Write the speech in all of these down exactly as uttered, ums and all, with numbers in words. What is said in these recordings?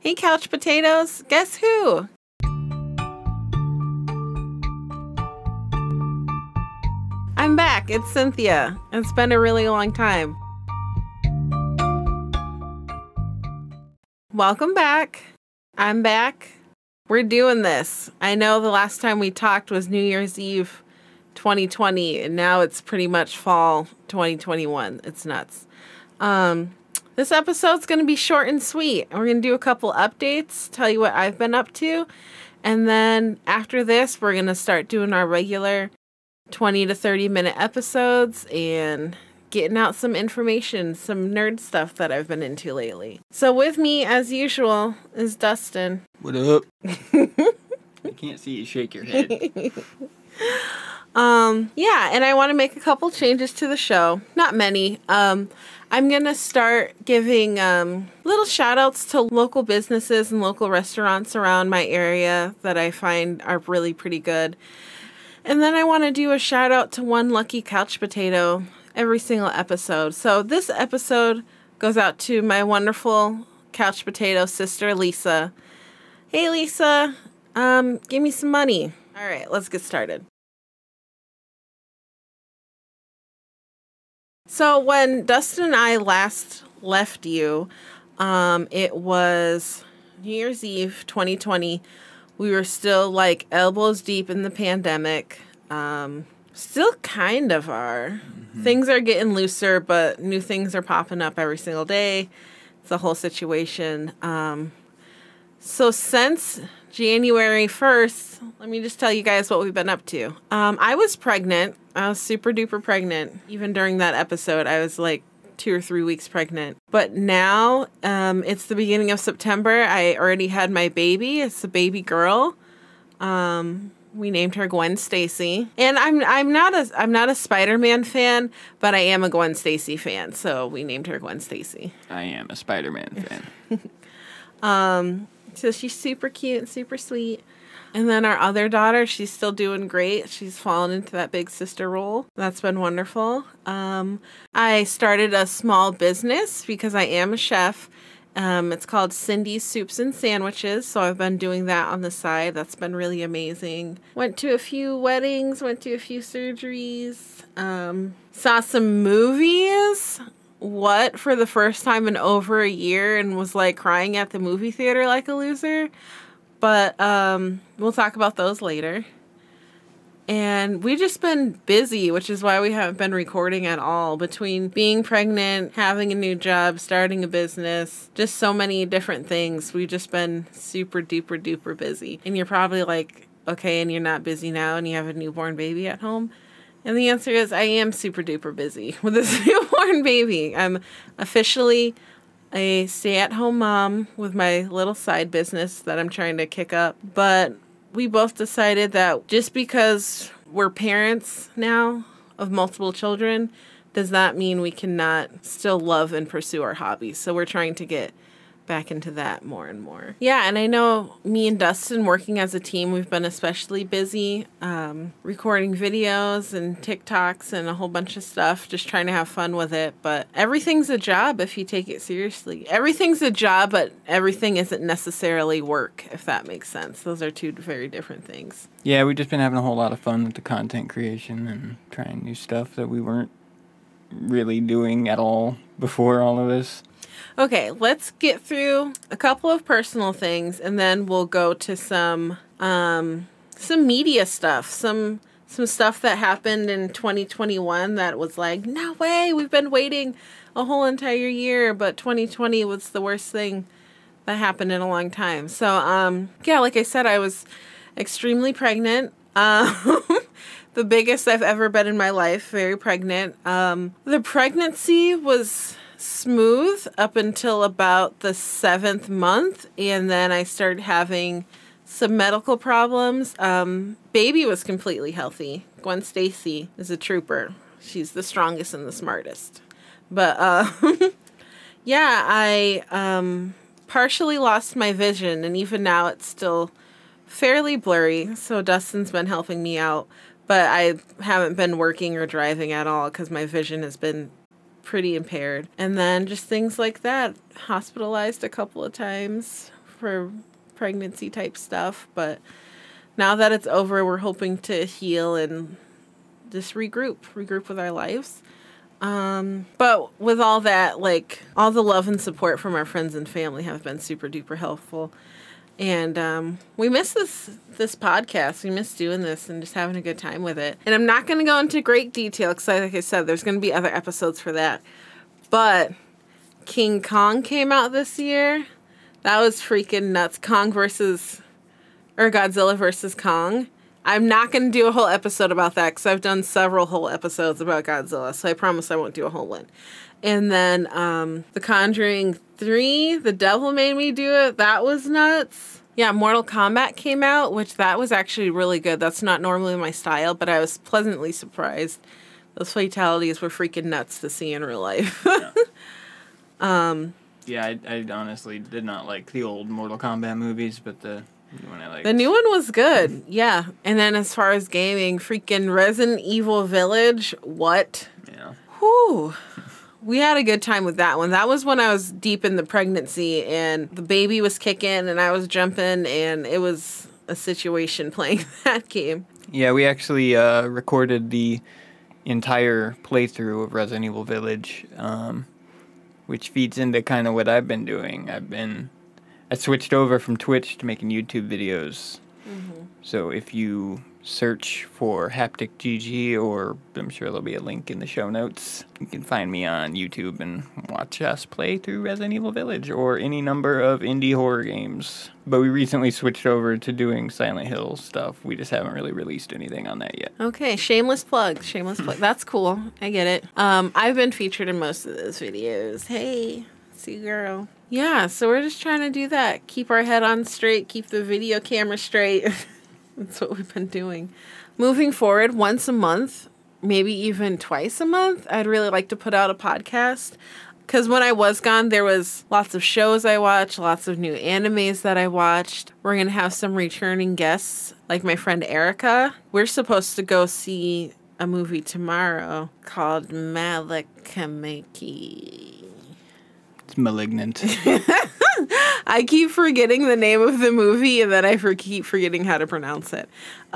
Hey, couch potatoes, guess who? I'm back. It's Cynthia. It's been a really long time. Welcome back. I'm back. We're doing this. I know the last time we talked was New Year's Eve twenty twenty, and now it's pretty much fall twenty twenty-one. It's nuts. Um... This episode's going to be short and sweet. We're going to do a couple updates, tell you what I've been up to, and then after this, we're going to start doing our regular twenty to thirty minute episodes and getting out some information, some nerd stuff that I've been into lately. So with me, as usual, is Dustin. What up? I can't see you shake your head. Um, yeah, and I want to make a couple changes to the show. Not many. Um, I'm going to start giving um, little shout outs to local businesses and local restaurants around my area that I find are really pretty good. And then I want to do a shout out to one lucky couch potato every single episode. So this episode goes out to my wonderful couch potato sister, Lisa. Hey, Lisa, um, give me some money. All right, let's get started. So when Dustin and I last left you, um, it was New Year's Eve twenty twenty. We were still like elbows deep in the pandemic. Um, still kind of are. Mm-hmm. Things are getting looser, but new things are popping up every single day. It's a whole situation. Um, so since January first, let me just tell you guys what we've been up to. Um, I was pregnant. I was super duper pregnant. Even during that episode, I was like two or three weeks pregnant. But now, um, it's the beginning of September. I already had my baby. It's a baby girl. Um, we named her Gwen Stacy. And I'm I'm not a I'm not a Spider-Man fan, but I am a Gwen Stacy fan. So we named her Gwen Stacy. I am a Spider-Man fan. um, so she's super cute and super sweet. And then our other daughter, she's still doing great. She's fallen into that big sister role. That's been wonderful. Um, I started a small business because I am a chef. Um, it's called Cindy's Soups and Sandwiches. So I've been doing that on the side. That's been really amazing. Went to a few weddings, went to a few surgeries, um, saw some movies. What, for the first time in over a year, and was like crying at the movie theater like a loser. But um, we'll talk about those later. And we've just been busy, which is why we haven't been recording at all. Between being pregnant, having a new job, starting a business, just so many different things. We've just been super duper duper busy. And you're probably like, okay, and you're not busy now and you have a newborn baby at home. And the answer is I am super duper busy with this newborn baby. I'm officially a stay-at-home mom with my little side business that I'm trying to kick up. But we both decided that just because we're parents now of multiple children does not mean we cannot still love and pursue our hobbies. So we're trying to get back into that more and more. Yeah, and I know me and Dustin working as a team, we've been especially busy um, recording videos and TikToks and a whole bunch of stuff, just trying to have fun with it. But everything's a job if you take it seriously. Everything's a job, but everything isn't necessarily work, if that makes sense. Those are two very different things. Yeah, we've just been having a whole lot of fun with the content creation and trying new stuff that we weren't really doing at all before all of this. Okay, let's get through a couple of personal things, and then we'll go to some um, some media stuff, some some stuff that happened in twenty twenty-one that was like, no way, we've been waiting a whole entire year, but twenty twenty was the worst thing that happened in a long time. So, um, yeah, like I said, I was extremely pregnant. Um, the biggest I've ever been in my life, very pregnant. Um, the pregnancy was smooth up until about the seventh month, and then I started having some medical problems. Um, baby was completely healthy. Gwen Stacy is a trooper. She's the strongest and the smartest. But uh, yeah, I um, partially lost my vision, and even now it's still fairly blurry. So Dustin's been helping me out, but I haven't been working or driving at all because my vision has been pretty impaired. And then just things like that. Hospitalized a couple of times for pregnancy type stuff. But now that it's over, we're hoping to heal and just regroup, regroup with our lives. Um, but with all that, like, all the love and support from our friends and family have been super duper helpful. And um, we miss this this podcast. We miss doing this and just having a good time with it. And I'm not going to go into great detail because, like I said, there's going to be other episodes for that. But King Kong came out this year. That was freaking nuts. Kong versus, or Godzilla versus Kong. I'm not going to do a whole episode about that because I've done several whole episodes about Godzilla. So I promise I won't do a whole one. And then um, The Conjuring three, The Devil Made Me Do It. That was nuts. Yeah, Mortal Kombat came out, which that was actually really good. That's not normally my style, but I was pleasantly surprised. Those fatalities were freaking nuts to see in real life. Yeah. um, yeah, I, I honestly did not like the old Mortal Kombat movies, but the new one I liked. The new one was good, yeah. And then as far as gaming, freaking Resident Evil Village, what? Yeah. Whew. We had a good time with that one. That was when I was deep in the pregnancy and the baby was kicking and I was jumping and it was a situation playing that game. Yeah, we actually uh, recorded the entire playthrough of Resident Evil Village, um, which feeds into kind of what I've been doing. I've been, I switched over from Twitch to making YouTube videos. Mm-hmm. So if you search for Haptic G G, or I'm sure there'll be a link in the show notes, you can find me on YouTube and watch us play through Resident Evil Village or any number of indie horror games. But we recently switched over to doing Silent Hill stuff. We just haven't really released anything on that yet. Okay, shameless plug, shameless plug. That's cool. I get it. Um, I've been featured in most of those videos. Hey, see girl. Yeah, so we're just trying to do that. Keep our head on straight, keep the video camera straight. That's what we've been doing. Moving forward, once a month, maybe even twice a month, I'd really like to put out a podcast. Because when I was gone, there was lots of shows I watched, lots of new animes that I watched. We're going to have some returning guests, like my friend Erica. We're supposed to go see a movie tomorrow called Malakameki. It's Malignant. I keep forgetting the name of the movie, and then I for- keep forgetting how to pronounce it.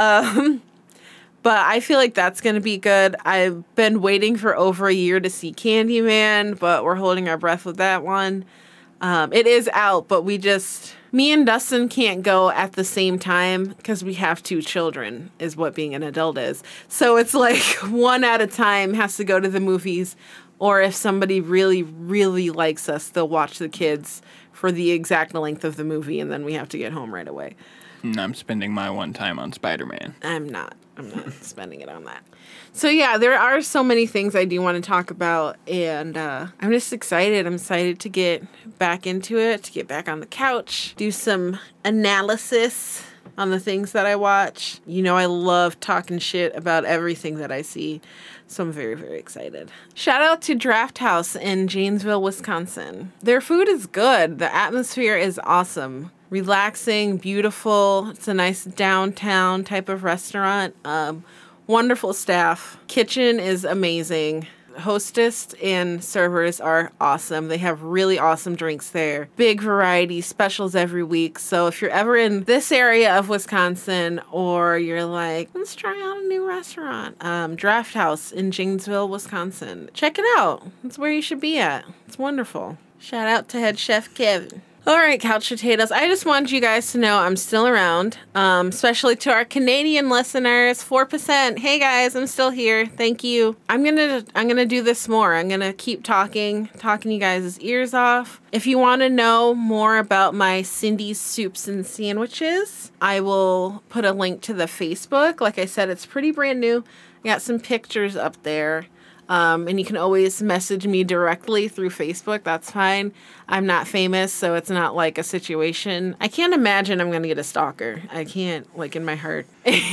Um, but I feel like that's going to be good. I've been waiting for over a year to see Candyman, but we're holding our breath with that one. Um, it is out, but we just... Me and Dustin can't go at the same time because we have two children, is what being an adult is. So it's like one at a time has to go to the movies, or if somebody really, really likes us, they'll watch the kids for the exact length of the movie, and then we have to get home right away. And I'm spending my one time on Spider-Man. I'm not. I'm not spending it on that. So, yeah, there are so many things I do want to talk about, and uh, I'm just excited. I'm excited to get back into it, to get back on the couch, do some analysis on the things that I watch. You know, I love talking shit about everything that I see. So I'm very, very excited. Shout out to Draft House in Janesville, Wisconsin. Their food is good. The atmosphere is awesome. Relaxing, beautiful. It's a nice downtown type of restaurant. Um, wonderful staff. Kitchen is amazing. Hostess and servers are awesome. They have really awesome drinks there. Big variety, specials every week. So if you're ever in this area of Wisconsin, or you're like, let's try out a new restaurant, um, Draft House in Janesville, Wisconsin. Check it out. It's where you should be at. It's wonderful. Shout out to head chef Kevin. All right, couch potatoes. I just wanted you guys to know I'm still around, um, especially to our Canadian listeners. four percent. Hey, guys, I'm still here. Thank you. I'm going to I'm gonna do this more. I'm going to keep talking, talking you guys' ears off. If you want to know more about my Cindy's Soups and Sandwiches, I will put a link to the Facebook. Like I said, it's pretty brand new. I got some pictures up there. Um, and you can always message me directly through Facebook. That's fine. I'm not famous, so it's not like a situation. I can't imagine I'm going to get a stalker. I can't, like, in my heart.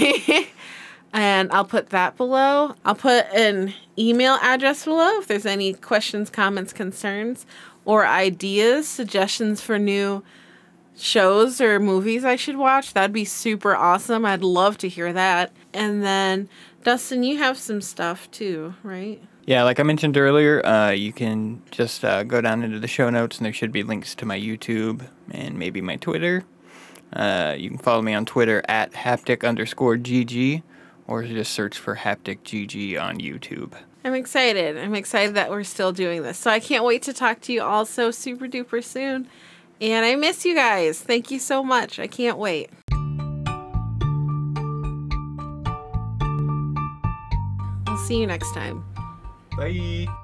And I'll put that below. I'll put an email address below if there's any questions, comments, concerns, or ideas, suggestions for new shows or movies I should watch. That'd be super awesome. I'd love to hear that. And then... Dustin, you have some stuff too, right? Yeah, like I mentioned earlier, uh, you can just uh, go down into the show notes, and there should be links to my YouTube and maybe my Twitter. Uh, you can follow me on Twitter at haptic underscore GG, or just search for Haptic G G on YouTube. I'm excited. I'm excited that we're still doing this. So I can't wait to talk to you all so super duper soon. And I miss you guys. Thank you so much. I can't wait. I'll see you next time. Bye.